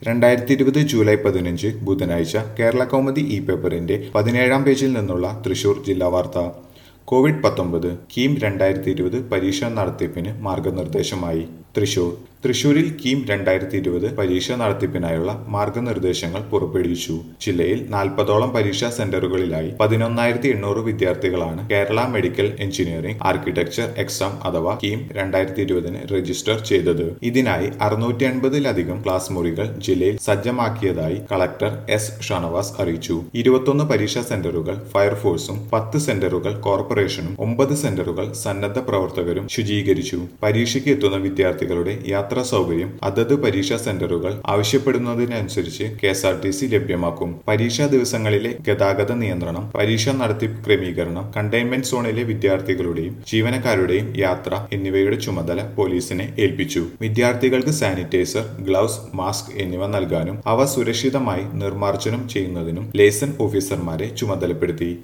2020 July 15 ബുധനാഴ്ച Kerala Kaumudi E പേപ്പറിന്റെ 17-ാം പേജിൽ നിന്നുള്ള തൃശൂർ ജില്ലാ വാർത്ത. കോവിഡ്-19 കീം 2020 പരീക്ഷാ നടത്തിപ്പിന് മാർഗനിർദ്ദേശമായി. തൃശൂരിൽ കീം 2020 പരീക്ഷാ നടത്തിപ്പിനായുള്ള മാർഗനിർദ്ദേശങ്ങൾ പുറപ്പെടുവിച്ചു. ജില്ലയിൽ 40ഓളം പരീക്ഷാ സെന്ററുകളിലായി 11,800 വിദ്യാർത്ഥികളാണ് Kerala medical engineering architecture exam അഥവാ കീം 2020 രജിസ്റ്റർ ചെയ്തത്. ഇതിനായി 650-ലധികം ക്ലാസ് മുറികൾ ജില്ലയിൽ സജ്ജമാക്കിയതായി കളക്ടർ എസ് ഷാനവാസ് അറിയിച്ചു. 21 പരീക്ഷാ സെന്ററുകൾ ഫയർഫോഴ്സും 10 സെന്ററുകൾ കോർപ്പറേഷനും 9 സെന്ററുകൾ സന്നദ്ധ പ്രവർത്തകരും ശുചീകരിച്ചു. പരീക്ഷയ്ക്ക് എത്തുന്ന വിദ്യാർത്ഥികളുടെ യാത്രാ സൗകര്യം അതത് പരീക്ഷാ സെന്ററുകൾ ആവശ്യപ്പെടുന്നതിനനുസരിച്ച് KSRTC ലഭ്യമാക്കും. പരീക്ഷാ ദിവസങ്ങളിലെ ഗതാഗത നിയന്ത്രണം, പരീക്ഷാ നടത്തിപ്പ് ക്രമീകരണം, കണ്ടെയ്ൻമെന്റ് സോണിലെ വിദ്യാർത്ഥികളുടെയും ജീവനക്കാരുടെയും യാത്ര എന്നിവയുടെ ചുമതല പോലീസിനെ ഏൽപ്പിച്ചു. വിദ്യാർത്ഥികൾക്ക് സാനിറ്റൈസർ, ഗ്ലൗസ്, മാസ്ക് എന്നിവ നൽകാനും അവ സുരക്ഷിതമായി നിർമ്മാർജ്ജനം ചെയ്യുന്നതിനും ലേസൺ ഓഫീസർമാരെ ചുമതലപ്പെടുത്തി.